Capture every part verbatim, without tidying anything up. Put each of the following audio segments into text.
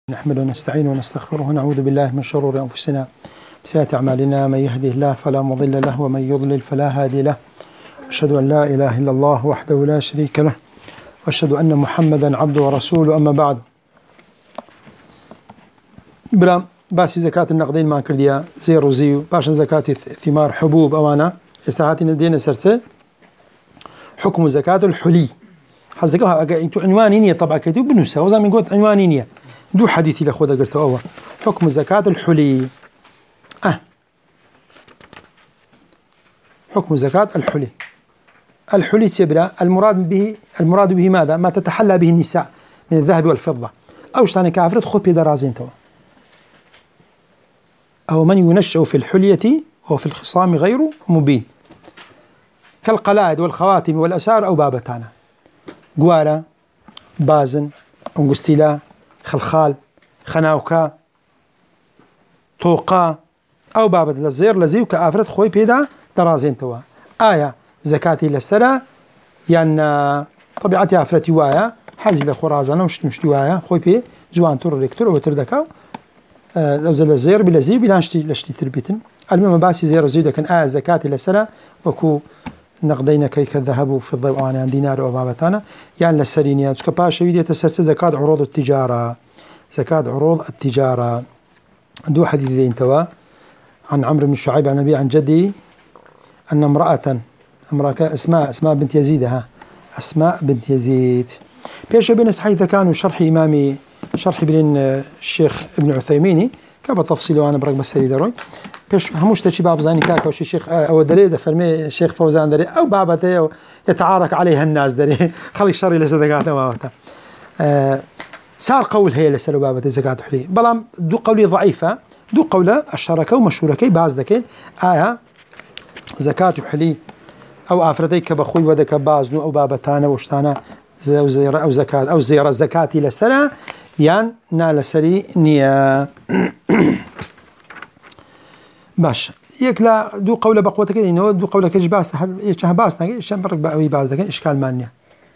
نحمده ونستعينه ونستغفره ونعوذ بالله من شرور أنفسنا وسيئات أعمالنا. من يهده الله فلا مضل له ومن يضلل فلا هادي له. أشهد أن لا إله إلا الله وحده لا شريك له وأشهد أن محمدا عبده ورسوله. أما بعد، برام باسي زكاة النقدين ما كرديا زيرو زيو باشا زكاة ثمار حبوب أوانا استعاتي ندينا سرته حكم زكاة الحلي. حزدكوها أنتو عنوانينية طبعا كتب بنوسا وزا من قلت عنوانينية دو حديثي لأخوذا قلتوا أول حكم زكاة الحلي. أه حكم زكاة الحلي. الحلي سيبرا المراد به المراد به ماذا؟ ما تتحلى به النساء من الذهب والفضة أو شتاني كافرة خبي درازين توا أو من ينشأ في الحلية وفي الخصام غير مبين كالقلائد والخواتم والأسار أو بابتانا قوارا بازن أنقستيلا خلخال خناوكا توقا أو بابت للزير لزيو كآفرت خوي بيدا درازين توا آية زكاتي للسرة يعني طبيعتي آفرتي وايا حازي لخرازانا وشت مشتي وايا خوي بي زوان تور ريكتور أو تردكاو أو زل الزير بلا زيو بلا نشتي لشتي تربيتن المهم باسي زير وزيو دكن آية زكاتي للسرة وكو نقدينا كي كذهبوا في الضوء عن دينار وبابتانا يعني للسرينيات سكباش يدي تسرس زكاة عروض التجارة. زكاة عروض التجارة دو حديث ذي انتوا عن عمرو بن شعيب عن النبي عن جدي أن امرأة امرأة اسماء اسماء بنت يزيد ها اسماء بنت يزيد بيش بين حيث كانوا شرح إمامي شرح ابن الشيخ ابن عثيميني كابا تفصيله وانا برق بس دروي بيش هموش تشي باب زاني كاكا وشي شيخ او دري فرمي الشيخ فوزان دري او بابته يتعارك عليها الناس دري خلي الشر لزكاته وابته أه صار قول هي لسلو بابته زكاة حلي بلام دو قولي ضعيفة دو قولة الشركة ومشهوركي باز دكين آية زكاة حلي او آفرتي كبخوي ودك بازنو او بابتانا وشتانا زو زيرة او زكاة او زيرة زكاة لسنة يان نال سري نيا باش يكلا دو قولة بقوتك إنه دو قولة كيش باس هل يشها باس نجي شن برك بقوي باس لكن إشكال مانية.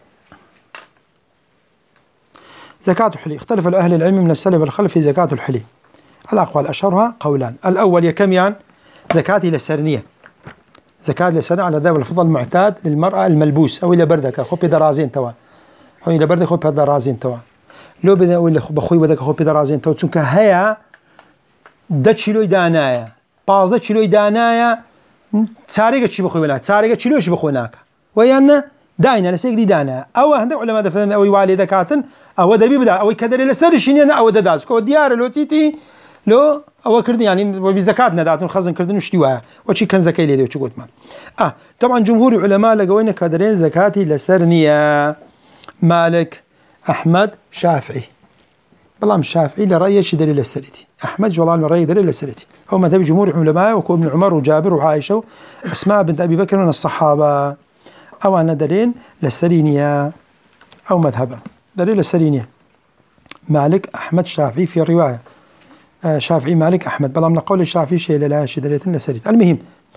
زكاة الحلي اختلف الأهل العلم من السلف والخلف في زكاة الحلي على أقوال أشهرها قولان. الأول يكم يان زكاة إلى السرنية زكاة للسنة على ذا الفضل المعتاد للمرأة الملبوس أو إلى بردك أخو بدرازين توا أو إلى بردك أخو بدرازين توا لو بدأ ولا بخوي بدك أخو بدرازين توا تونك هيا دتشلو دانايا پازده کیلوی دانایا سارگه چی بخوی ولی سارگه کیلوش بخوی ناکه ویان داینا لسیک دی دانا او هندق علماء دفن او والده کاتن او دبی بدا او کدر لسرشین نه او دداز کو دیار لو تیتی لو او کرد يعني وبزكاه نداتون خزن كردن وشتوا وشي كان زكاه ليدي وشي قلت ما اه طبعا جمهور العلماء لقوا كادرين زكاتي لسرنيه مالك احمد شافعي والله مش شافعي لرأي شي دليل السريتي أحمد جوال لرأي دليل السريتي هو مذهب جمهور العلماء وكو ابن عمر وجابر وعائشة أسماء بنت أبي بكر من الصحابة أو أن دليل للسرينية أو مذهبا دليل السرينية مالك أحمد شافعي في الرواية آه شافعي مالك أحمد بل من قول الشافعي شيء لا شي دليل للسريتي. المهم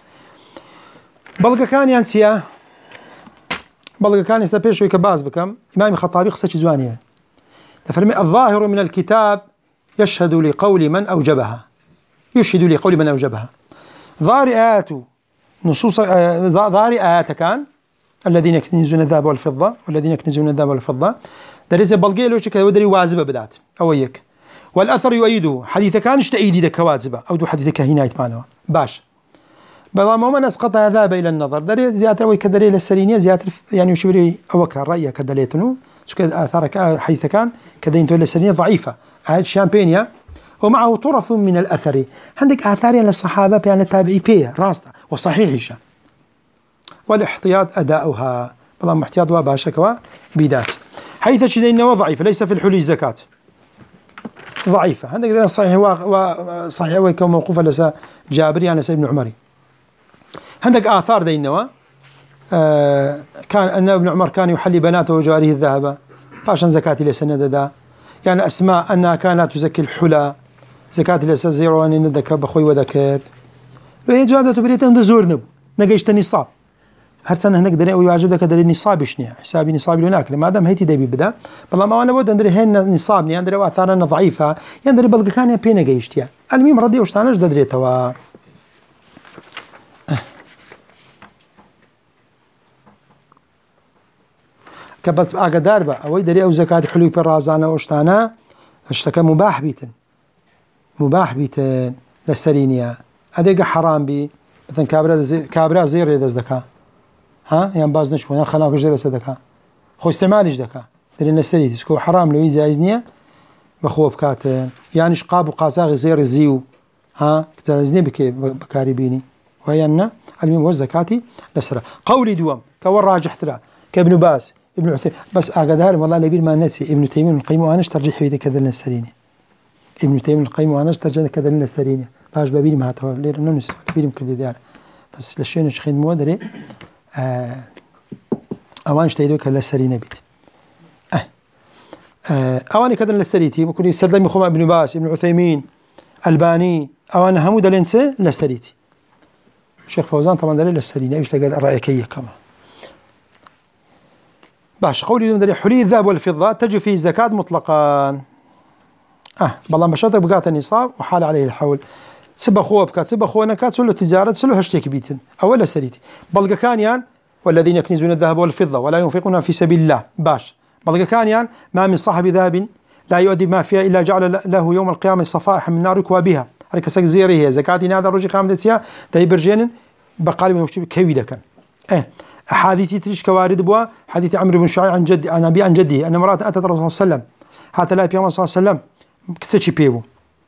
بلغ كان ينسيا بلغ كان يستبيش ويكباز بكم إمام الخطابي قصة زوانية تفرمي الظاهر من الكتاب يشهد لقول من أوجبها يشهد لقول من أوجبها ظاهر آيات نصوص ظاهر آيات كان الذين يكنزون الذهب والفضة والذين يكنزون الذهب والفضة دريز بلقي له كذا ودري واجبة بدات أويك والأثر يؤيده حديث كان اشتأيدي ذك واجبة أو دو حديث كهينايت معنا باش بلا ما من أسقط الذهب إلى النظر دري زيادة ويكدري للسرينية زيادة يعني يشوري أوكا رأي كدليتنو آثارك حيث كان كذا ينتهي للسنية ضعيفة هذا الشامبينيا ومعه طرف من الأثر عندك آثار للصحابة بأن التابعي بيه راسته وصحيحة والاحتياط أداؤها بلا احتياط وباشكوا بيدات حيث شدينا ضعيفة ليس في الحلي الزكاة ضعيفة عندك ذلك صحيح وصحيح ويكون موقوفة لسا جابري عن ابن عمري عندك آثار ذينوا آه كان أن ابن عمر كان يحلي بناته وجواريه الذهب باشا زكاة لسنة دا يعني أسماء أنها كانت تزكي الحلى زكاة لسنة زيرواني ندك بخوي وذكرت وهي جوادة بريتان دا زور نبو نقيشت نصاب هەرچەند هەندێک دەرێ ئەوی واجب دەکە دەرێ نیسابیش نییە حسابی نیسابی لێ ناکرێت مادام هەیتی دەبی بدا بەڵام ئەوانە بۆ دەندرێ هێن نیساب نیان دەرێ ئاثارە ضعیفە یان دەرێ بەڵگەکانیان پێ نەگەیشتیە ئەلمیم ڕەدی ئەو شتانەش دەدرێتەوە. کە بەس ئاگادار بە ئەوەی دەرێ ئەو زەکاتی حلوی پێ ڕازانە ئەو شتانە شتەکە مباح بیتن مباح بیتن لەسەری نییە ئەدێگە حەرام بی بتن کابرا زێڕێ دەست دەکا ها یان باز نەچوو یان خەناوکە ژێرەسە دەکا خۆ ئیستعمالیش دەکا دەرێ لەسەری تشکە و حەرام لەوەی جایز نییە بەخۆ بکاتن یانیش قاب و قازاغی زێڕی زی و ها جایز نییە بکێ بەکاری بینی ویان نە ئەلمیم وەش زەکاتی لەسرە. قەولی دووەم کەوە ڕاجحترە کە ابن باز ابن عثيمين بس أقدر والله لبير ما نسي ابن تيمية ابن القيم وأناش ترجح بيد كذا النسريني ابن تيمية ابن القيم وأناش ترجح كذا النسريني باش ببير ما هتوا لير إنه نسي بيرم كل ديار بس لشين شخين مودري آه أوانش تيدو كذا النسريني بيت أه آه أواني كذا النسريتي بكون يستخدم يخوم ابن باز ابن عثيمين الباني أوان همود الإنسان النسريتي الشيخ فوزان طبعا دليل النسريني إيش لقى الرأيكية كمان باش قولي دون حلي الذهب والفضة تجب فيه زكاة مطلقا اه بلان بشرط بقات النصاب وحال عليه الحول تسبى خوه بكات تسبى خوه نكات سلو تجارة سلو هشتك بيتن أولا سريتي بلغ كان يان والذين يكنزون الذهب والفضة ولا ينفقونها في سبيل الله باش بلغ كان يان ما من صاحب ذهب لا يؤدي ما فيها إلا جعل له يوم القيامة صفائح من نار يكوى بها هركا سك زيري هي زكاة هذا الرجل قام دتيا داي برجين بقالب وشتي كويدا كان اه أحاديث تريش كوارد بوا حديث عمرو بن شعيب عن جد عن أبي عن جده أن امرأة أتت الرسول صلى الله عليه وسلم حتى لا يبيع صلى الله عليه وسلم كسيتشي بيبو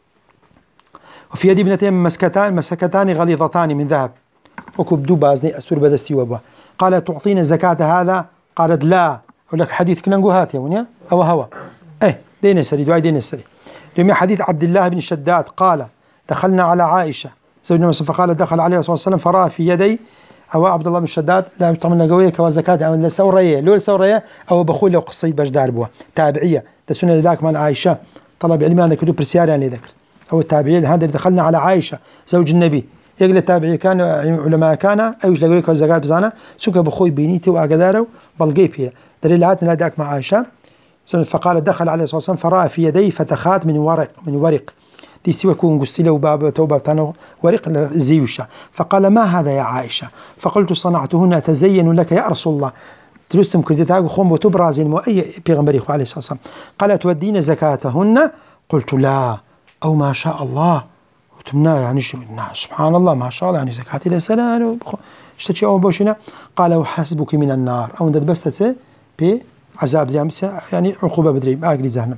وفي يد ابنتين مسكتان مسكتان غليظتان من ذهب وكبدو بازني أسور بدستي وبوا قال تعطينا زكاة هذا قالت لا أقول لك حديث كنا نقول هات يا ونيا أو هوا إيه دين السري دعاء دين السري لما حديث عبد الله بن شداد قال دخلنا على عائشة زوجنا فقال دخل عليه الرسول صلى الله عليه وسلم فرأى في يدي أو عبد الله بن شداد لا طبعا لقوية كوا زكاة عمل لسورية لو لسورية أو بخول لو قصي باش داربوها تابعية تسنة لذاك من عائشة طلب علمي هذا كتب برسياري يعني ذكر أو التابعية هذا دخلنا على عائشة زوج النبي يقول التابعية كان علماء كان أيش لقوية كوا زكاة بزانا سوك بخوي بينيتي وأقداره بلقي فيها دليل هاتنا لذاك مع عائشة فقال دخل عليه الصلاة والسلام فرأى في يديه فتخات من ورق من ورق ديستي وكون قستيله وباب توبة تانو ورق الزيوشة فقال ما هذا يا عائشة فقلت صنعتهن أتزين لك يا رسول الله درستم كردتاك خم وتبرازين وأي بيغمبري عليه الصلاة والسلام قال تودين زكاتهن قلت لا أو ما شاء الله وتمنا يعني سبحان الله ما شاء الله يعني زكاتي لسلام اشتكي أو بوشنا قال وحسبك من النار أو ندد بستة بعذاب جامسة يعني عقوبة بدري أجري زهنم.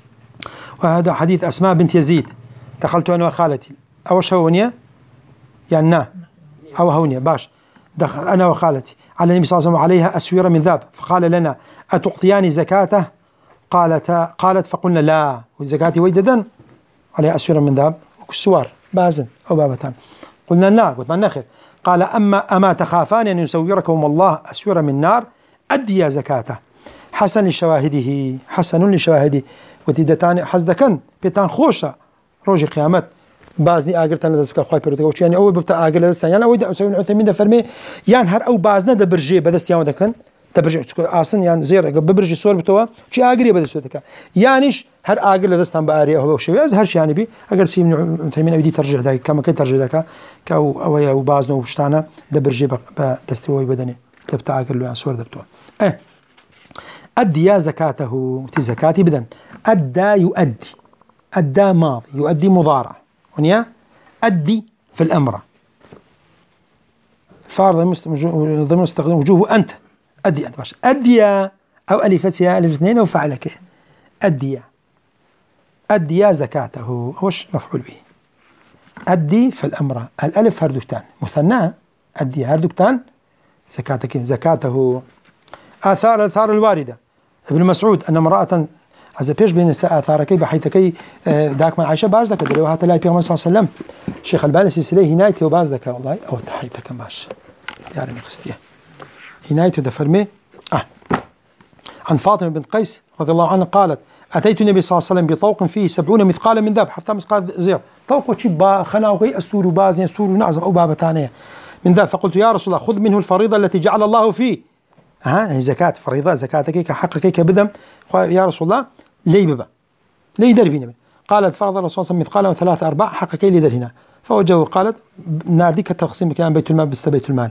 وهذا حديث أسماء بنت يزيد دخلت أنا وخالتي أو شونية يعني نا أو هونية باش دخل أنا وخالتي على النبي صلى الله عليه وسلم عليها أسويرة من ذهب فقال لنا أتعطياني زكاته قالت قالت فقلنا لا والزكاة ويددا عليها أسويرة من ذهب وكسوار بازن أو بابتان قلنا لا قلت ما نخف قال أما أما تخافان أن يسويركم الله أسويرة من نار أدي زكاته حسن لشواهده حسن لشواهده وتيدتان حزدكن بيتان خوشة روجي قيامت بازني آجرتنا دست بك خواهي بيروتك يعني أول ببتأ آجر دست يعني أول ده سوين عثمين ده فرمي يعني هر أو بازنا ده برجي بدست يوم دكان تبرجي أصلا يعني زير ببرجي صور بتوه شيء آجري بدست دكان يعنيش هر آجر دست هم بآريه هو شيء هر شيء يعني بي أجر شيء من عثمين أودي ترجع ده كم كي ترجع ده كأو أو يا وبازنا وبشتانا ده برجي بدست هو بدني تبتأ آجر له صور ده بتوه إيه أدي زكاته تي زكاتي بدن أدى يؤدي أدى ماضي يؤدي مضارع ونيا أدي في الأمر الفار ضمن استخدام وجوه أنت أدي أنت باش أدي أو ألفتها ألف اثنين أو فعلك أدي أدي زكاته وش مفعول به أدي في الأمر الألف هردكتان مثنى أدي هردكتان زكاتك زكاته آثار الآثار الواردة ابن مسعود أن امرأة هذا بيش بين آثاركي بحيثكي داك من عائشة باش ذاك دريوها تلاقي بيغمبر صلى الله عليه وسلم شيخ الباني سلسلة هنايتي وباز ذاك والله أو تحيتك ماش يعني مخستيه هنايتي دفرمي آه عن فاطمة بنت قيس رضي الله عنها قالت أتيت النبي صلى الله عليه وسلم بطوق فيه سبعون مثقالا من ذهب حتى مثقال زير طوق وشي با خناوقي أستور باز أستور نعزم أو بابا تانية من ذلك فقلت يا رسول الله خذ منه الفريضة التي جعل الله فيه. ها زكاة فريضة زكاتك حقك كبدم يا رسول الله لي ببا لي دربنا. قالت فاضل الرسول صلى الله عليه وسلم مثقاله ثلاث أرباع حقك لي در هنا. فوجهه قالت ناردي كتقسيم كان بيت المال بس بيت المال.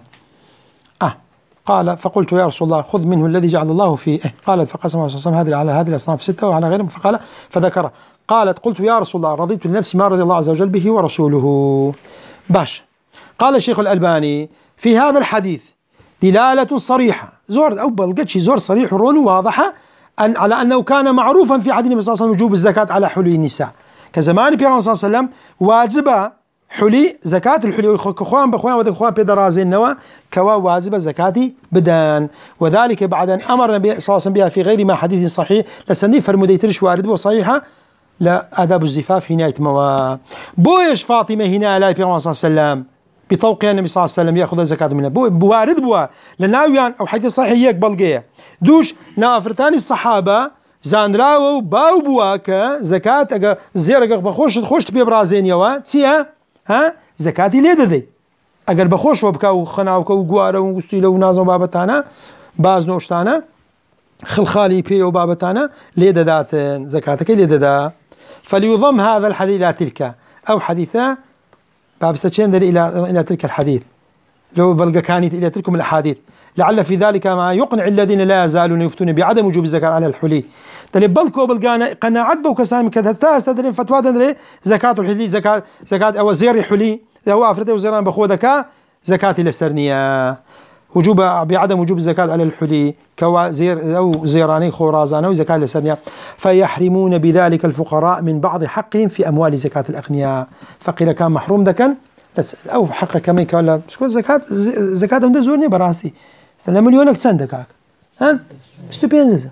آه قال فقلت يا رسول الله خذ منه الذي جعل الله فيه. إيه قالت فقسم الرسول صلى الله عليه وسلم هذه على هذه الأصناف ستة وعلى غيرهم فقال فذكر. قالت قلت يا رسول الله رضيت لنفسي ما رضي الله عز وجل به ورسوله. باش قال الشيخ الألباني في هذا الحديث دلالة صريحة زور أو بلقتش زور صريح ورون واضحة أن على أنه كان معروفا في عهد النبي صلى الله عليه وسلم وجوب الزكاة على حلي النساء. كزمان النبي صلى الله عليه وسلم واجبة حلي زكاة الحلي كخوان بخوان ودك خوان بيدرازين نوا كوا واجبة زكاتي بدان. وذلك بعد أن أمر النبي صلى الله عليه وسلم بها في غير ما حديث صحيح لسني فرموديترش وارد وصحيحة لا آداب الزفاف هنا موا بويش فاطمة هنا لا النبي صلى الله عليه وسلم بتوقيع النبي صلى الله عليه وسلم ياخذ الزكاة منها بوارد بوا لناويان أو حديث صحيح يقبل جيه دوش نافرتاني الصحابة زانراو باو بواك زكاة أجا زيرة بخوش تخش تبي برازين يوا تيا ها زكاتي ليه ذي أجر بخوش وبكاو خناو كاو جوارا وستيلو ونازم بابتانا باز نوشتانا خلخالي بيو بابتانا ليه ذات زكاتك ليه ذا. فليضم هذا الحديث إلى تلك أو حديثا باب ستشندر إلى إلى تلك الحديث لو بلغ كانت إلى تلكم الأحاديث لعل في ذلك ما يقنع الذين لا يزالون يفتون بعدم وجوب الزكاة على الحلي. تلبلكو بلغانا قناعت بو كسامي كذا تستدرين فتوى دندري زكاة الحلي زكاة زكاة أو زير حلي هو أفرده وزيران بخو ذكاء زكاة السرنية وجوب بعدم وجوب الزكاة على الحلي كوا زير أو زيراني خورازان أو زكاة السرنية فيحرمون بذلك الفقراء من بعض حقهم في أموال زكاة الأغنياء. فقير كان محروم ذكا أو حقه كمان كلا شكون زكاة زكاة من زورني براسي لا مليونك سندك ها شتو بينزز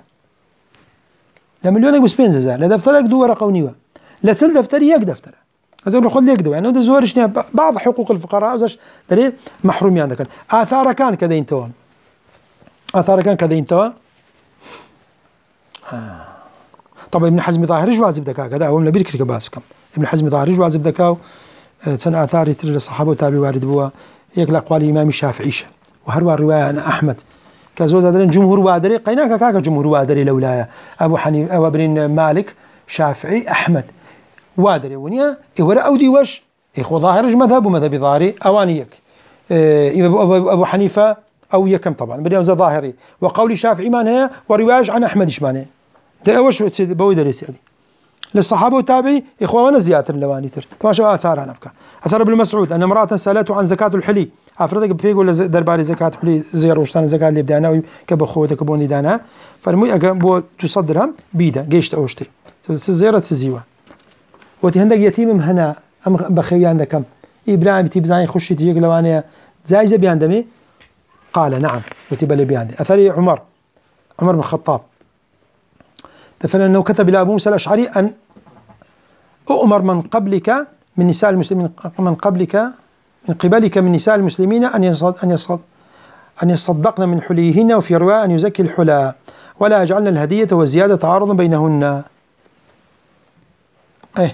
لا مليونك بس بينزز لا دفترك دو ورقة ونيوا لا تسند دفتري يك دفتر هذا ناخذ لك دو يعني ده زورش بعض حقوق الفقراء زش دري محروم عندك آثار كان كذا انتوا آثار كان كذا انتوا آه. طبعا ابن حزم ظاهري واجب ذكاء كذا هو من بيركك باسكم ابن حزم ظاهري واجب ذكاء سن آثار يتر الصحابة وتابي وارد بوا يقل أقوال الإمام الشافعي وهروا الرواية أنا أحمد كزوز هذا جمهور وادري قيناك كاك جمهور وادري لولايا أبو حنيفة أبو بن مالك شافعي أحمد وادري ونيا ولا أودي وش إخوة ظاهر مذهب ومذهب ظاهري أوانيك إيه أبو حنيفة أو يكم طبعا بدي ظاهري وقول الشافعي ما هي ورواية عن أحمد إيش معناه ده وش بودري سيدي للصحابة والتابعي إخوة زيادة اللواني تر طبعا شو آثار أنا بكا أثر ابن مسعود أن امرأة سألته عن زكاة الحلي أفرضك بيقول درباري زكاة حلي زير وشتان زكاة اللي بدانا كبخوة كبوني دانا فالمي أجا تصدرها بيدا جيشت أوشتي زيارة سزيوة وتهندق يتيم هنا أم بخيو عندك كم إبراهيم تبزاي خشي تجيك لوانية زايزة بيندمي قال نعم وتبلي بيندي أثري عمر عمر بن الخطاب دفن أنه كتب إلى أبو موسى الأشعري أن أؤمر من قبلك من نساء المسلمين من قبلك من قبلك من نساء المسلمين أن يصد أن يصد أن يصدقن من حليهن وفي رواية أن يزكي الحلى ولا يجعلن الهدية والزيادة تعارضا بينهن. إيه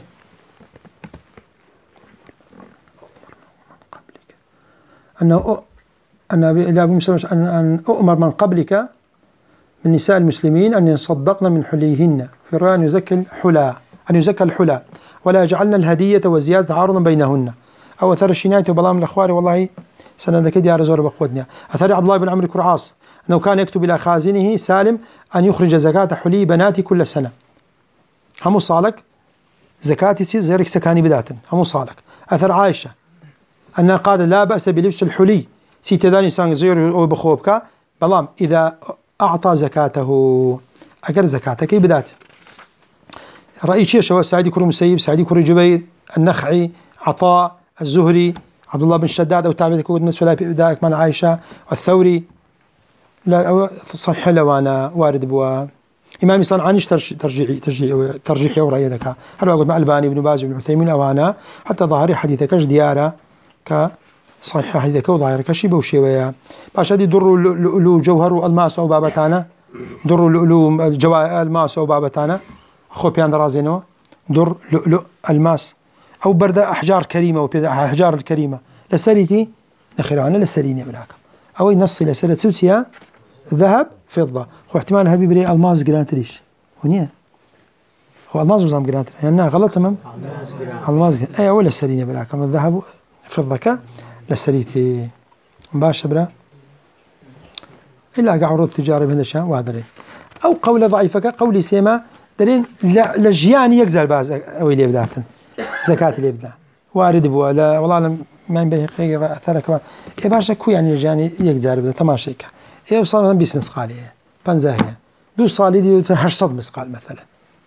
أنه أن إلى أبو موسى أن أؤمر من قبلك من نساء المسلمين أن يصدقن من حليهن في رواية أن يزكي الحلى أن يزكى الحلى ولا يجعلن الهدية والزيادة تعارضا بينهن. أو أثر الشناية وبلام الأخوار والله سنة ذكي ديار زور بقودنا. أثر عبد الله بن عمرو كرعاص أنه كان يكتب إلى خازنه سالم أن يخرج زكاة حلي بناتي كل سنة. همو صالك زكاتي سي زيرك سكاني بداتا همو صالك. أثر عائشة أنها قال لا بأس بلبس الحلي سي تذاني سان زير أو بخوبك بلام إذا أعطى زكاته أكر زكاتك بداته. رئيس شيخ سعيد كرم مسيب سعيد كرم جبير النخعي عطاء الزهري عبد الله بن شداد أو تابع كود من سلايب ذاك من عائشة والثوري لا صحيح لو أنا وارد بوا إمام صنعانيش ترجيحي ترجيحي ترجيحي أو رأي ذكاء هل أقول مع الباني بن باز بن عثيمين أو أنا حتى ظاهري حديثك إيش ديارة ك صحيح حديثك وظاهر كشيء بوشيوية باش هذه در لؤلؤ جوهر الماس أو بابتانا در لؤلؤ جوا الماس أو بابتانا خو بيان درازينو در لؤلؤ الماس أو برد أحجار كريمة وبيد أحجار الكريمة لسريتي نخير عنا للسرينة براكم أو نص إلى سنة سوتيا ذهب فضة خو احتمال هبي بري الماس جرانتريش ونيا هو الماس بزام جرانتري يعني غلط تمام الماس أي ولا السرينة براكم الذهب فضة للسريتي مباشر برا إلا قاع عروض تجارة بهذا الشان وهذا أو قول ضعيفة كقول سيما درين لجيان يجزل باز أو اللي بداتن زكاة اللي بدا وارد بوا لا والله أنا ما ينبغي غير أثر كمان إيه باشا كو يعني لجيان يجزل بدا تماشيك إيه وصار مثلا بيس مسقالية بنزاهية دو صالي دي هشصد مسقال مثلا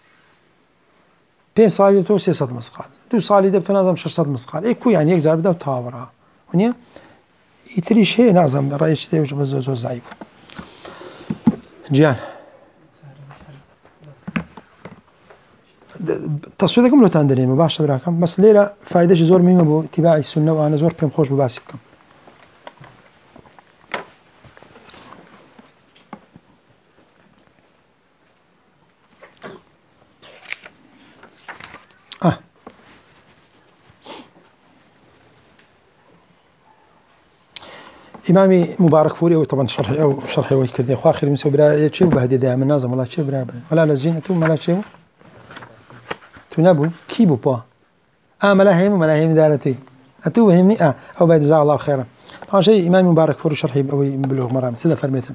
بين صالي دي سيصد مسقال دو صالي دي بتنازم شصد مسقال إيه كو يعني يجزل بدا وتاورا ونيا يتريش هي نازم رأيش تي وش بزوز ضعيف جيان تصويركم لو تندرين مباشرة براكم بس ليلة فائدة زور مهمة بو اتباع السنة وأنا زور بهم خوش بباسكم آه إمامي مبارك فوري أو طبعا شرحي أو شرحي ويكردي أخو آخر مسوي برا شيء بهدي دائما نازم والله شيء برا ولا لزين تو ملا شيء تنابون كيبو با آه ملاهم ملاهم دارتي أتو بهمني آه أو بعد جزاه الله خيرا طبعا شيء إمام مبارك فوري شرحي أو بلوغ مرام سيدا فرميتم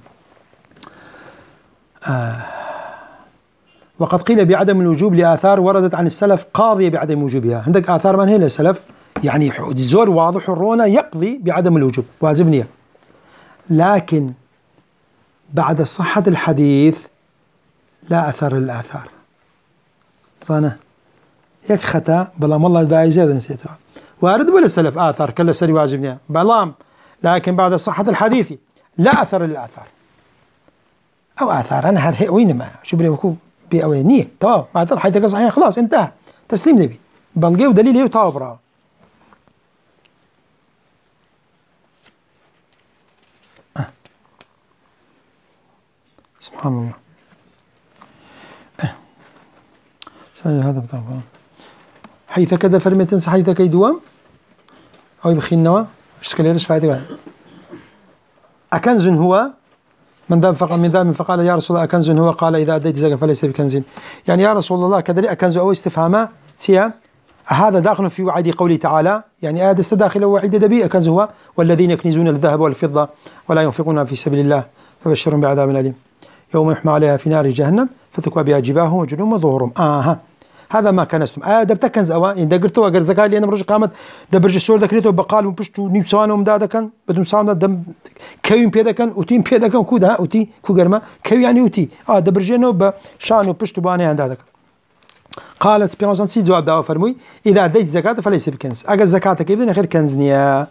آه وقد قيل بعدم الوجوب لآثار وردت عن السلف قاضية بعدم وجوبها عندك آثار من هي للسلف يعني زور واضح الرونا يقضي بعدم الوجوب واجبنية لكن بعد صحة الحديث لا أثر للآثار صانه يك خطأ بلام والله باي زيادة نسيتها وارد ولا السلف آثار كلا سري واجبنية بلام لكن بعد صحة الحديث لا أثر للآثار أو آثار أنا هرهي وينما شو بلي وكو بأوينية طاب ما تر حيثك صحيح خلاص انتهى تسليم نبي بلقيه ودليل يطاو برا أه. سبحان الله أه. هذا بطبعا حيث كذا فرمتنس حيث كي دوام أو يبخي النوى اشتكال يرش فايدة أكنز هو من ذا فقال من ذا فقال يا رسول الله أكنز هو قال إذا أديت زكاة فليس بكنز يعني يا رسول الله كذا أكنز أو استفهاما سيا هذا داخل في وعد قوله تعالى يعني هذا استداخل وعد دبي أكنز هو والذين يكنزون الذهب والفضة ولا ينفقونها في سبيل الله فبشرهم بعذاب أليم يوم يحمى عليها في نار جهنم فتكوى بها جباههم وجنوبهم وظهورهم آها هذا ما كنستم آه دبت كنز أوا إن دقرتوا أجر زكاة اللي أنا برج قامت دبرج السور ذكرته بقال وبشتو نيبسوان ومدادا كان بدون سام دم كيوم بيدا كان وتيم بيدا كان كودا وتي كوجرما كيو يعني وتي آه دبرجينه بشان وبشتو باني عند هذا قالت بيرسون سي جواب دعوة فرمي إذا أديت زكاة فليس بكنز أجر زكاة كيف بدنا خير كنزنيا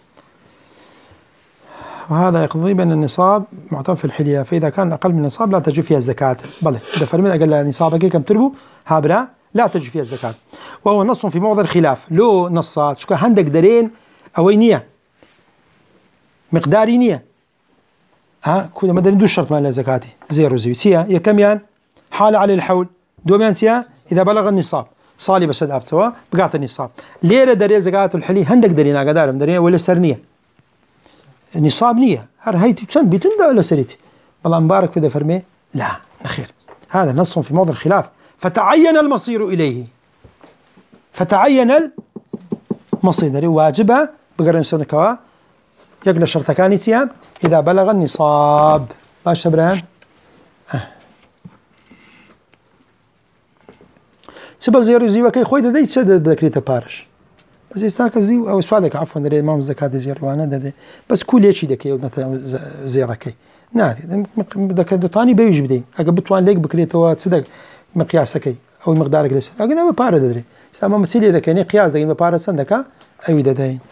وهذا يقضي بين النصاب معتبر في الحلية فإذا كان أقل من النصاب لا تجب فيها الزكاة بل إذا فرمي أقل نصابك كم تربو هابرا لا تجب فيها الزكاة وهو نص في موضع الخلاف لو نصات شكا هندك دارين أوينية مقدارينية ها كل ما دارين دو شرط مال الزكاة زيرو زيرو سيا يا كم يان حال على الحول دومان سيا إذا بلغ النصاب صالي بس أبتوا بقعت النصاب ليلة دارين زكاة الحلي هندك دارين أقدارهم دارين ولا سرنية نصاب نية هر هيتي تسن بتندا ولا سريتي والله مبارك في ذا فرمي لا نخير هذا نص في موضع الخلاف فتعين المصير إليه فتعين المصير واجبة بقرن سنة كوا يقل الشرط كان سيام إذا بلغ النصاب باش برهان أه. سبا زيرو زيو كي خوي دي سد بذكريته بارش بس يستاك زيو أو سؤالك عفوا دري إمام الزكاة زيرو وانا دري بس كل شيء دكي مثلا زيرو كي نادي بدك دطاني بيجي بدي أقبل توان ليك بكريته تصدق مقياسك أو مقدارك لسه لكن ما بارد دري سامع مسيلي إذا كان قياس ده ما بارد سندك أي ده دين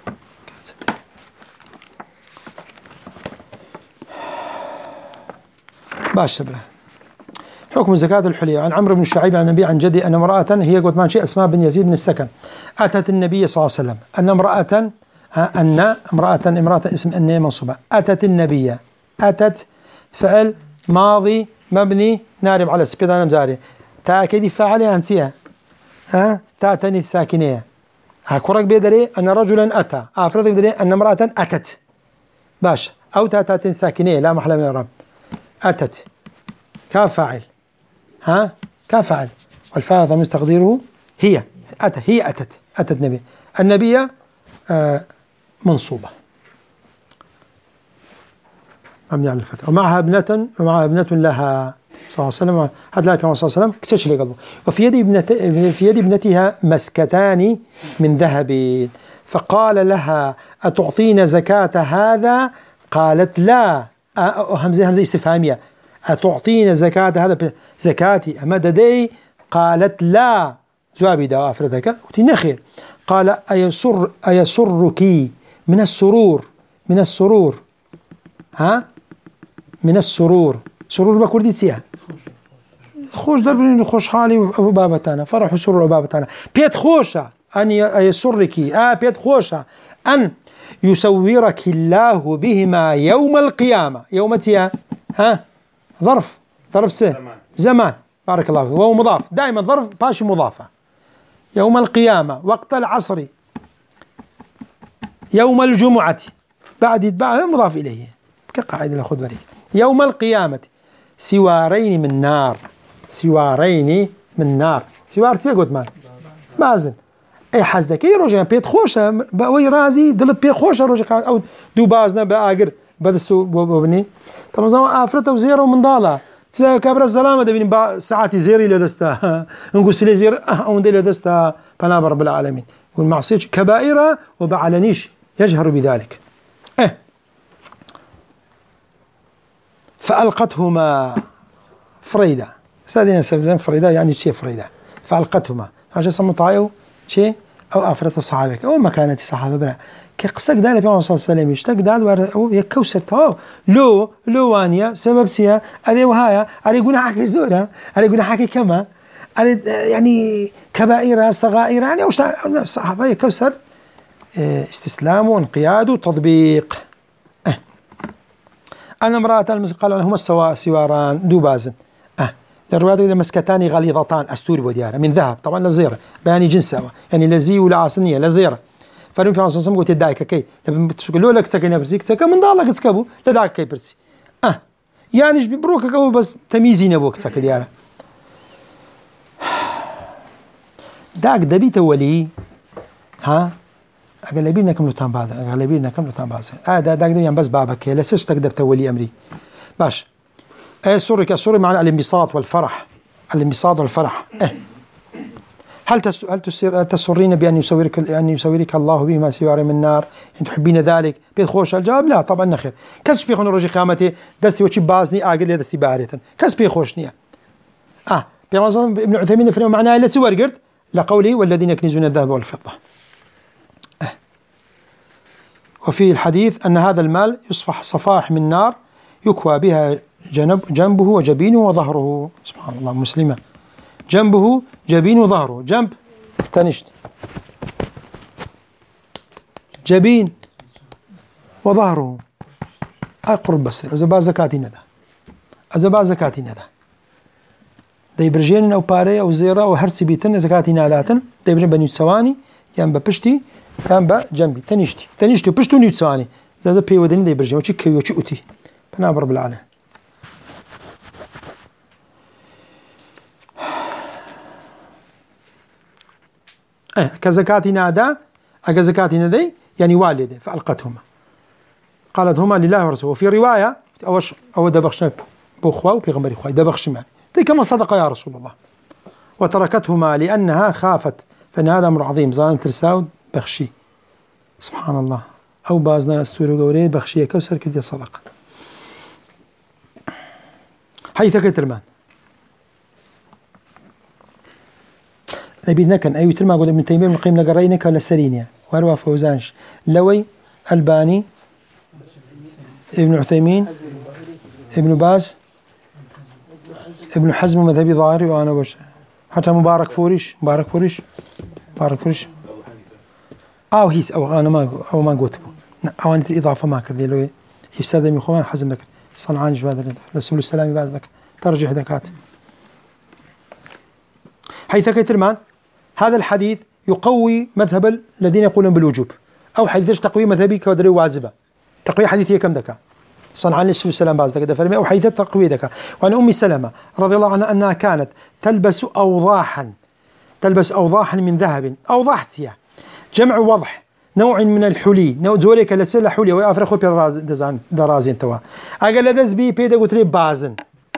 باش شبره حكم زكاة الحلي عن عمرو بن شعيب عن النبي عن جدي أن امرأة هي قلت ما شيء أسماء بن يزيد بن السكن أتت النبي صلى الله عليه وسلم أن امرأة أن امرأة امرأة اسم أن منصوبة أتت النبي أتت فعل ماضي مبني نارب على السبيدان مزاري تأكيد فاعل أنسيها ها تأتني الساكنية هكورك بيدري أن رجلا أتى، أفرد بيدري أن امرأة أتت. باش أو تاتات ساكنية لا محل من الرب. أتت كفاعل، ها كفاعل، والفاعل ضمير تقديره هي. أتى، هي أتت، أتت نبي، النبي آه منصوبة مبني على الفتح. ومعها ابنة، ومعها ابنة لها صلى الله عليه وسلم، هذا لا كما صلى الله عليه وسلم كسرش لي قلبه. وفي يد ابنته، في يد ابنتها مسكتان من ذهب، فقال لها أتعطين زكاة هذا؟ قالت لا. همزة همزة استفهامية، أتعطين زكاة هذا؟ زكاتي أمددي؟ قالت لا. جوابي دا أفردك نخير. قال أيسر أيسرك من السرور، من السرور، ها من السرور، سرور بكردي تسيها خوش دربني خوش حالي وبابتانا فرح وسرور وبابتانا بيت خوشة أن يسرك آه بيت خوشة أن يسورك الله بهما يوم القيامة. يوم تيا ها ظرف، ظرف سه زمان, زمان. بارك الله فيك. وهو مضاف دائما، ظرف باش مضافة. يوم القيامة، وقت العصر، يوم الجمعة، بعد يتبع مضاف إليه كقاعدة خذ بالك. يوم القيامة سوارين من نار، سوارين من نار، سوار تيقود مال مازن اي حزدك اي رجع بيت خوشة بوي رازي دلت بيت خوشة رجع او دو بازنا باقر بدستو ببني طبعا زمان افرته وزيره ومن ضاله كبر الزلامه دبين با ساعات زيري لدستا نقول سلي زير او ندي لدستا فانا رب العالمين والمعصيه كبائر وبعلنيش يجهر بذلك. اه فألقتهما فريدة، استاذين سبزين فريدة يعني شيء فريدة. فألقتهما عشان سموا طايو شيء أو أفرت الصحابة أو ما كانت الصحابة بنا كقصة كذا النبي صلى الله عليه وسلم يشتاق دال أو يكوسر تواو لو لوانيا سبب سيا أري وهايا أري يقولنا حكي زورا أري يقولنا حكي كما أري يعني كبائر صغائر يعني أوش الصحابة يكوسر استسلام وانقياد وتطبيق. أه. أنا امرأة المسك قالوا هما السواء سواران دوبازن. أه الروايات مسكتان غليظتان أستور وديارة من ذهب طبعا لزيرة بياني جنسها يعني لزي ولا عصنية لزيرة. فنبي صلى الله عليه وسلم قلت دايك كي لو لك سكن برسيك سكن من ضالك تسكبو لداك كي برسي. أه يعني بروك كو بس تميزين أبوك سكن ديارة داك دبيت ولي ها أغلبينا كم لطان بعض أغلبينا كم لطان بعض آه دا داك دبيان بس بابك لسش تقدر تولي أمري باش. آه سوري كسوري معنى الانبساط والفرح، الانبساط والفرح. آه. هل تس هل تسر تسرين بأن يسورك أن يسورك الله بما سوار من النار؟ إن تحبين ذلك؟ بيتخوش الجواب لا طبعا نخير. كسب بيخون رجي قيامتي دستي وشي بازني آجل لي دستي باريتن كسب بيخوشني. آه بيعمل ابن عثيمين في معناه لا تسور قرت لقوله والذين يكنزون الذهب والفضة. آه. وفي الحديث أن هذا المال يصفح صفاح من نار يكوى بها جنب جنبه وجبينه وظهره. سبحان الله. مسلمة جنبه جبينه وظهره. جنب تنشت جبين وظهره أقرب بس أزبا زكاتي ندى أزبا زكاتي ندى دي برجين أو باري أو زيرة أو هرسي بيتن زكاتي ناداتن دي برجين بنيوت سواني يان ببشتي يان بجنبي تنشتي تنشتي وبشتو نيوت سواني زازا بي ودني دي برجين وشي كي وشي أتي فنعم رب العالمين. اه كزكاتي نادا أكزكاتي ندي يعني والده فألقتهما قالت هما لله ورسوله. وفي رواية أوش أو دبخشنا بأخوة وبيغمر إخوة دبخش معي دي كما صدق يا رسول الله. وتركتهما لأنها خافت فإن هذا أمر عظيم زان ترساود بخشي. سبحان الله. أو بازنا استوري قوري بخشية كوسر كدي صدق حيث كترمان نبي نكن أي ترما قول ابن تيمية مقيم لقرينك ولا سرينيا وروى فوزانش لوي الباني ابن عثيمين ابن باز ابن حزم مذهبي ظاهري وأنا وش حتى مبارك فوريش مبارك فوريش مبارك فوريش أو هيس أو أنا ما أو ما قلت أو أنت إضافة ما كذي لوي يستخدم يخوان حزم ذاك صنعان جواد رسول السلام بعد ذاك ترجح ذكات. حيث كترمان هذا الحديث يقوي مذهب الذين يقولون بالوجوب، أو حديث تقوي مذهبي كودري واجبة. تقوي حديث هي كم دكا صنعان النبي صلى الله عليه وسلم بعض فرمي أو حديث تقوي دكا. وعن أم سلمة رضي الله عنها أنها كانت تلبس أوضاحا تلبس أوضاحا من ذهب. أوضاح سيا جمع وضح، نوع من الحلي، نوع زوريك لسه حلي ويأفرخ خو براز دزان درازين توا. أقل دز بي بيدا قلت لي بازن،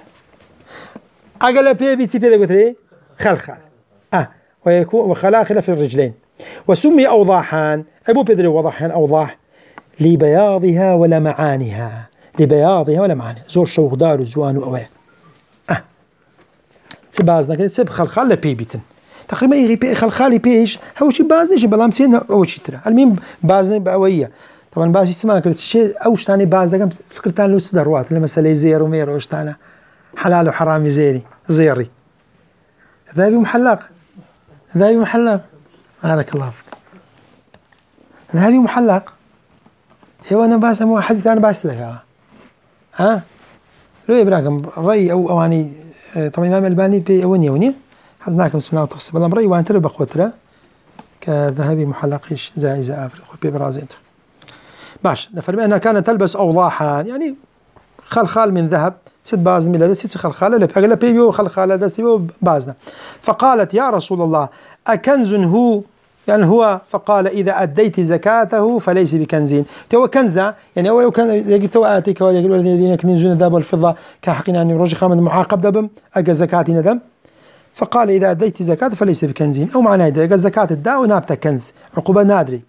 أقل بي بي تي بيدا قلت لي خلخال أه ويكون وخلاخل في الرجلين. وسمي أوضاحا أبو بيدري وضحا أوضاح لبياضها ولمعانها، لبياضها ولمعانها زور شوق دار وزوان وأواه أه تبازنا كده تسب خلخال لبي بيتن تقريبا يغي خلخالي بيش هو شيء بازني شيء بلام سين أو شيء ترى المهم بازني بقوية. طبعا بازي سمع كده شيء أوش تاني باز ده كم فكرتان لو سدروات لما سلي زير ومير أوش تانا حلال وحرام زيري زيري ذهبي محلق ذهبي محلق بارك الله فيك ذهبي محلق. ايوه انا باس مو حديث انا باس لك ها لو يبراكم رأي او اواني طبعا الامام الباني بي اوني اوني حزناكم بسم الله وتخص بالله رأي وان ترى بخوتره كذهبي محلقيش زائزة افريق ببرازينت باش نفرمي انها كانت تلبس اوضاحا يعني خلخال من ذهب ست باز من هذا ست خلخال لا اغلى بيبيو خلخال هذا سيبو بازنا. فقالت يا رسول الله أكنز هو يعني هو؟ فقال إذا أديت زكاته فليس بكنز. تو كنزة يعني هو كان يقول تو آتيك ويقول الذين يكنزون الذهب والفضة كحقنا أن يرجع خامد معاقب دبم أجا زكاتي ندم. فقال إذا أديت زكاته فليس بكنز أو معناه إذا أجا زكاة الداء ونابت كنز عقوبة نادري.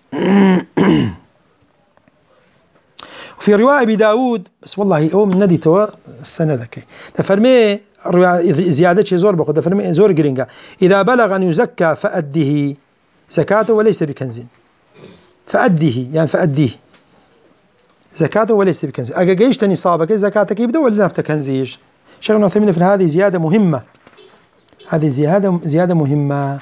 وفي رواية أبي داود بس والله هو من ندي توا السنة ذكي تفرمي زيادة شيء زور بقول تفرمي زور جرينجا إذا بلغ أن يزكى فأده زكاته وليس بكنز فأده يعني فأديه زكاته وليس بكنز. أجايش تاني صابك زكاتك يبدأ ولا نبت كنزيش. شغلنا ثمين في هذه زيادة مهمة، هذه زيادة زيادة مهمة.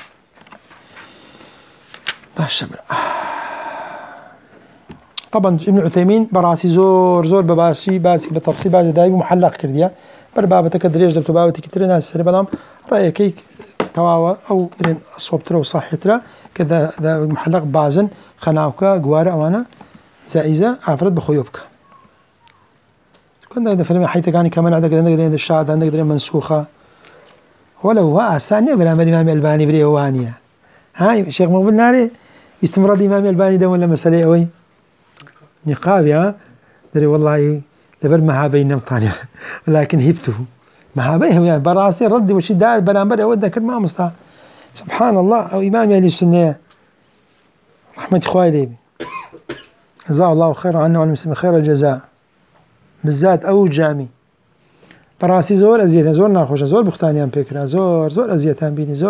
طبعا ابن عثيمين براسي زور زور بباسي باسي بالتفصيل باجي دايب محلق كرديا بربابتك دريج دبت بابتك كتير ناس سري بلام رأيك تواوا أو أصوب ترى وصحي ترى كذا ذا محلق بازن خناوكا جوارا وانا زائزة عفرت بخيوبك. كنا إذا فيلم حيث كان كمان عندك عندك درين الشاذ عندك درين منسوخة ولا هو أساني بلا من الإمام الألباني بري وانية هاي الشيخ مقبل ناري يستمر الإمام الألباني ده ولا مسألة أوي نقاب يا دري والله لبر مهابي نمطاني ولكن هبته مهابيه يعني براسي ردي وشي دار برامبر ودك ما مصطفى سبحان الله. أو إمام أهل السنة رحمة إخوائي لي جزاه الله خير عنا وعن المسلمين خير الجزاء بالذات أو جامي براسي زور أزيتان زور ناخوش زور بختانيان بكرة زور زور أزيتان بيني زور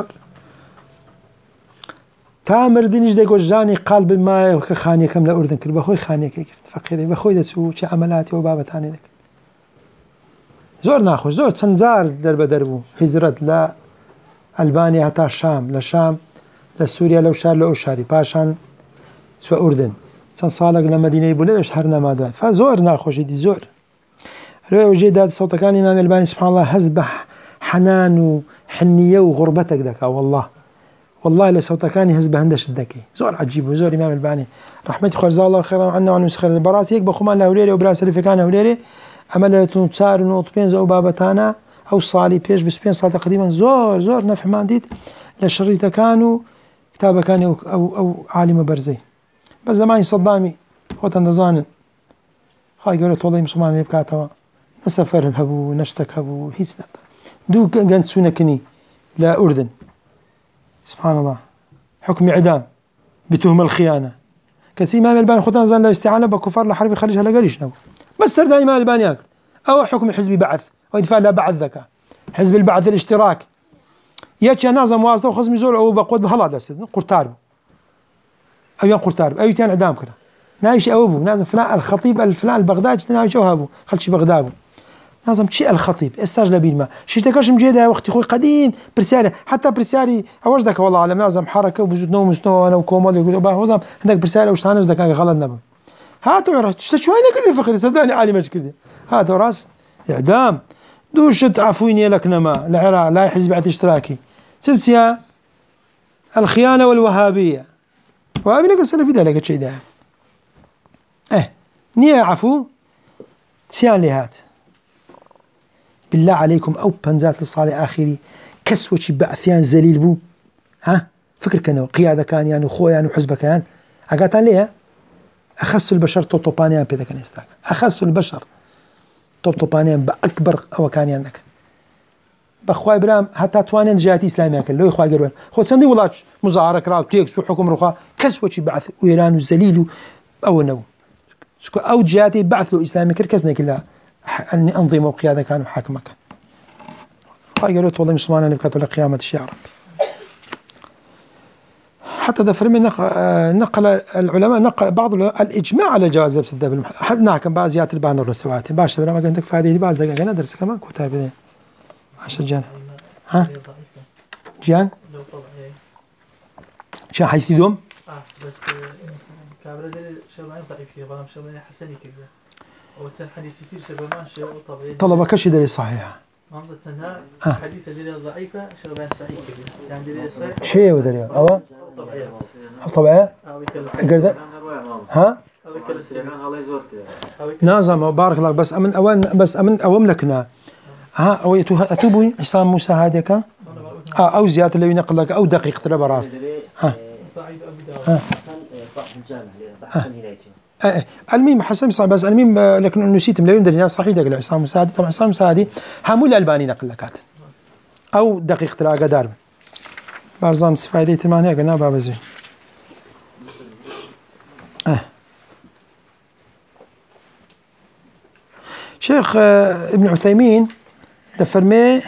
تامر دينيش ديكو جاني قلب ما خاني كم لا أردن كل بخوي خاني كي فقيري بخوي دسو شي عملاتي وبابا تاني ذاك زور ناخوش زور تنزار درب دربو هجرت لا ألبانيا حتى الشام للشام لسوريا لو شار لو شاري باشان سوى أردن تنصالق لمدينة يبولي شهرنا ما دا فزور ناخوش دي زور رواية وجيد هذا صوت كان الإمام الألباني سبحان الله هزبح حنان وحنية وغربتك ذاك والله والله لصوت كان هزبه هندش الذكي زور عجيب وزور الإمام الألباني رحمة خير الله خير عنا وعن مسخر البراس يك بخمان لهوليري وبراس اللي في كان هوليري عمل تنصار نوطبين زو بابتانا أو صالي بيش بسبين صار تقريبا زور زور نفع ما ديت للشريط كانوا كتابة كان أو, أو, أو عالم برزي بس زمان صدامي خوت اندزان خاي قالوا والله مسلمان يبكاتوا نسافر هبو نشتك هبو هيك دو كانت سنكني لا أردن سبحان الله حكم إعدام بتهم الخيانة كسي إمام الألباني خوت اندزان لا استعانة بكفار لحرب خليجها لا قاليش نو بس سرد إمام الألباني ياكل أو حكم حزب بعث أو يدفع لا بعث ذكاء حزب البعث الاشتراك ياتي نازم واسطة وخصم يزول أو بقود بهلا دست قرطارب أو ين قرطارب أو يتين إعدام كذا نايش أبوه نازم فلان الخطيب الفلان البغداد نايش أبوه خلشي بغداد نازم شيء الخطيب استاج لبين ما شيء تكاش مجيدة وقت خوي قديم برسالة حتى برسالة أوش ذاك والله على نازم حركة وبزود نوم مسنو أنا وكومال يقول أباه وزم عندك برسالة وش تانج ذاك غلط نبم هاتوا راح تشتشويني كل فخري صدقني عالي كذي هاتوا راس إعدام دوشت عفويني لك نما العراق لا حزب اشتراكي سبتيا الخيانة والوهابية. وهابي لك السلفي ده لك شيء ده اه نية عفو سيان لهات بالله عليكم أو بنزات الصالح آخري كسوة بعثيان زليل بو ها فكر كانوا قيادة كان يعني خويا يعني وحزبه كان أقاتان ليه أخس البشر توتوبانيان بيدا كان يستاك أخس البشر توتوبانيان بأكبر أو كان عندك بخواي برام حتى توانين جهات إسلامية كان لو إخوة قروان خود سندي ولاش مظاهرة كراو تيكس وحكم رخاء كسوة بعث وإيران وزليل أو النو أو جهاتي بعث له إسلامي كركزنا كلها أنظمة وقيادة كانوا حاكمة كان قالوا والله مسلمان نبكت قيامة الشيء رب حتى دفر من نقل العلماء نقل بعض الإجماع على جواز لبس الدب المحرم ناكم بعض زيادة البان والرسوات باش برا ما عندك فادي بعض دقائق ندرس كمان كتاب عشان جان ها جان شو حيث دوم اه بس كابرا دل شباب ضعيف كذا بلا شباب حسني كذا وتسن حديث كثير شباب ما شيء طبيعي طلبة كشي دليل صحيحة مامزة تنها آه. حديث دليل ضعيفة شباب صحيح كذا يعني دليل صحيح شيء ودليل أو طبيعية طبيعية قرد ها نازم بارك الله بس أمن أوان بس أمن أواملكنا ها أو أتوبي حسام موسى هذاك آه أو زيادة اللي ينقل لك أو دقيقة ترى براست ها ها حسن صاحب الجامع حسن هنايتي آه. الميم حسن صاحب بس الميم لكن نسيت لا يندر صحيح دقل حسام مساعدي طبعا حسام مساعدي حمول الألباني نقل لكات أو دقيقة ترى قدار بعضهم استفادة تمانية قلنا باب زين آه. شيخ آه ابن عثيمين دفرمي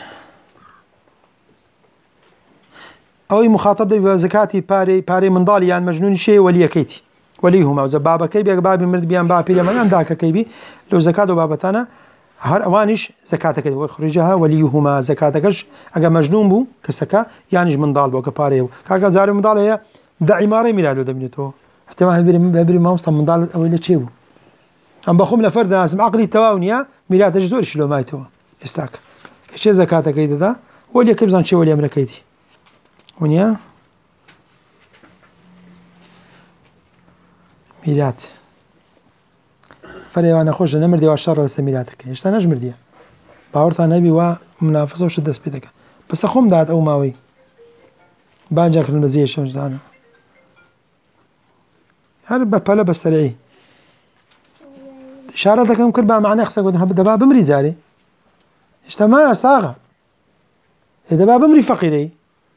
أو مخاطب بزكاتي باري باري من ضالي يعني مجنون شيء ولي كيتي وليهما وزبابة كيبي بابي مرد بيان بابي لما عندك كيبي لو زكاة بابتنا هر أوانش زكاتك ويخرجها وليهما زكاتكش أجا مجنون بو كسكا يعني من ضال بو كباري كاكا زاري من ضال هي دعي ماري ميلادو دبنيتو احتمال بيري بيري ما مصطم من ضال أو اللي تشيبو أم بخوم لفرد ناس عقلي تواونيا ميلاد جزور شلو مايتو استاك إيش زكاتك كيدا ده ولي كيبزان شيء ولي أمريكيتي ونيا ميلاد فري وانا خوش نمردي واشر لس ميلادك ايش انا نجمردي باورت نبي ومنافسه وش دس بيدك بس اخوم دات او ماوي باجاك المزيه شو انا هل بلا بس سريع اشارتك ممكن بقى معناه خصك دابا بمري زاري ايش ما صاغه اذا بقى بمري فقيري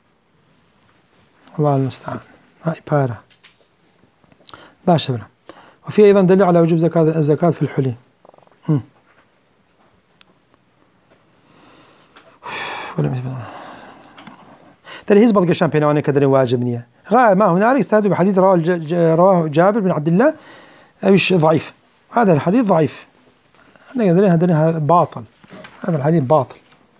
الله المستعان هاي بارا باشا بنا وفي أيضا دليل على وجوب زكاة الزكاة في الحلي ترى هزبط قشام بينواني كدري واجبني غاية ما هنالك استهدوا بحديث رواه رواه جابر بن عبد الله ايش ضعيف هذا الحديث ضعيف هذا هذا باطل هذا الحديث باطل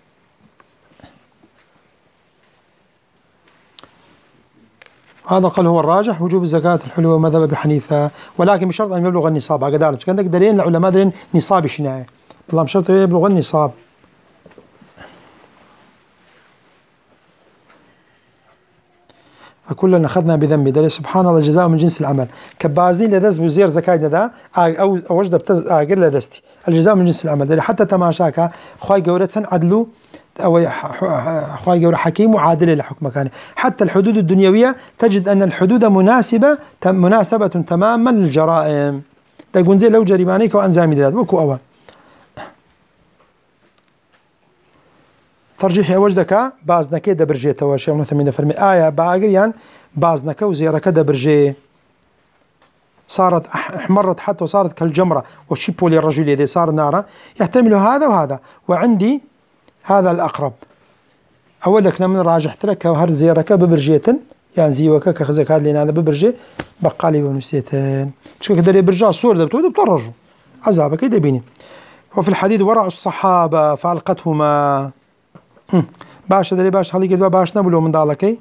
هذا القول هو الراجح وجوب الزكاة الحلوة مذهب أبي حنيفة ولكن بشرط أن يبلغ النصاب على قدر مش عندك دليل العلماء دليل نصاب الشناية والله بشرط يبلغ النصاب فكلنا أخذنا بذنب دليل سبحان الله الجزاء من جنس العمل كبازين لدز وزير زكاة ذا أو وجد بتز أجر لدستي الجزاء من جنس العمل دليل حتى تماشاك خواي جورة عدلوا أو خواي جورة حكيم وعادل لحكم مكانه حتى الحدود الدنيوية تجد أن الحدود مناسبة مناسبة تماما للجرائم تقول زي لو جريمانيك وأنزامي ذات وكو أول ترجيحي وجدك بازنك دبرجي تواشي ونثمين فرمي آية باقريان بازنك وزيرك دبرجي صارت احمرت حتى وصارت كالجمرة وشبه للرجل يدي صار نارا يحتمل هذا وهذا وعندي هذا الأقرب أول لك من راجح ترك وهر زيرك ببرجية يعني زيوك كخزك هذا لنا هذا ببرجي بقالي ونسيتين شو كده برجع الصور ده بتود بترجوا عذابك كده بيني وفي الحديث ورع الصحابة فألقتهما باش دري باش هذيك الدواء باش نبلو من ذلك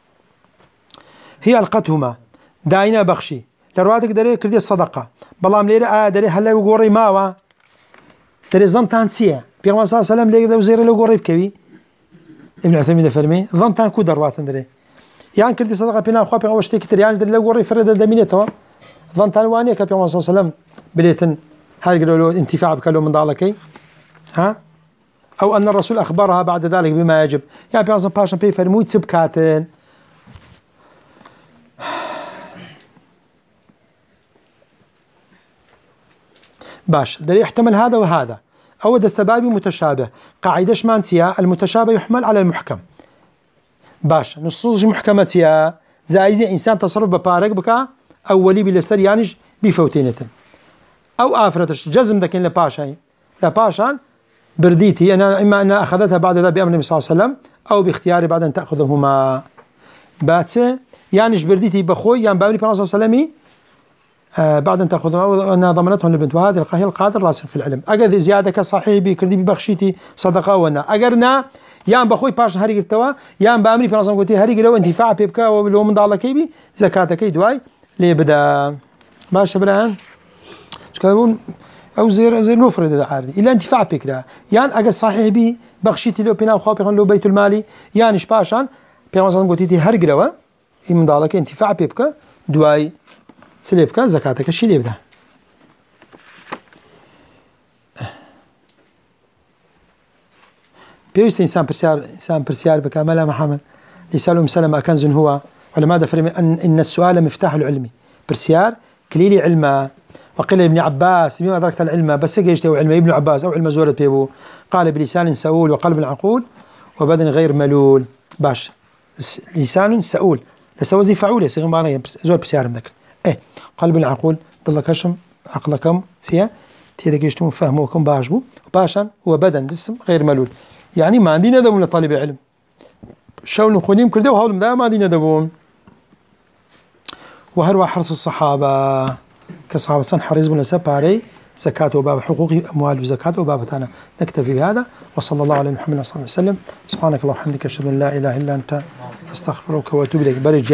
هي ألقتهما داينا بخشي لرواتك دري كردي الصدقة بلام ليرة آه دري هلا يقوري ماوا دري ظنتان سيا بيغمار صلى الله عليه وسلم ليرة وزير لو قوري بكوي ابن عثيمين فرمي ظنتان كو دروات دري يعني كردي صدقة بنا أخوة أو شتى كتير يعني اللي قري فرد دمينته ظن تنوانية كبي الله صلى الله عليه وسلم بليتن هل قالوا له انتفاع بكلو من ضالكي ها أو أن الرسول أخبرها بعد ذلك بما يجب يعني بيعظم باشا بي فرموت سبكاتن باش دري يحتمل هذا وهذا أو دستبابي متشابه قاعدة شمانتيا المتشابه يحمل على المحكم باش نصوص محكمتيا زائزة إنسان تصرف ببارك بكا أو ولي بلسر يانج بفوتينة أو آفرتش جزم دكين لباشا لباشا برديتي أنا إما أن أخذتها بعد ذلك بأمر النبي صلى الله عليه وسلم أو باختياري بعد أن تأخذهما باتسه يانج برديتي بخوي يعني بأمر النبي صلى الله عليه وسلم آه بعد أن تأخذهما وأنها ضمنتهم البنت وهذه القاهية القادر راسخ في العلم أجد زيادة كصحيح بكردي ببخشيتي صدقة ونا أجرنا يان بخوي باش هري قرتوا يان بأمري بنص قلتي هري قلوا انتفاع بيبكا ولو من ضالة كيبي زكاتك دواي ليه بدا باش برهان تكلمون أو زير زير مفرد عادي إلا انتفاع بكرة يان أجد صحيح بي بخشيتي لو بنا وخابي لو بيت المالي يان إيش باشان بنص قلتي هري قلوا من ضالة كي انتفاع بيبكا دواي سليبكا زكاتك الشيء اللي يبدا بيوست إنسان برسيار إنسان برسيار بكامل محمد يسألهم سلم أكنز هو ولماذا فرم أن إن السؤال مفتاح العلم برسيار كليلي علما وقيل ابن عباس بما أدركت العلم بس جيشته علم ابن عباس أو علم زورة بيبو قال بلسان سؤول وقلب عقول وبدن غير ملول باش لسان سؤول لسوزي فعول يصير مباراه زور برسيار مذكر إيه قلب العقول ضل كشم عقلكم سيا تيدا جيشتم فهموكم باجبو وباشا هو بدن جسم غير ملول يعني ما عندي ندم لطالب علم شاول خونيم كردوا وهاولم دا ما عندي ندمون وهروا حرص الصحابة كصحابة سن حريص بن سباري زكاة وباب حقوق أموال وزكاة وباب ثانا نكتفي بهذا وصلى الله على محمد صلى الله عليه وسلم سبحانك اللهم وبحمدك أشهد أن لا إله إلا أنت أستغفرك وأتوب إليك برج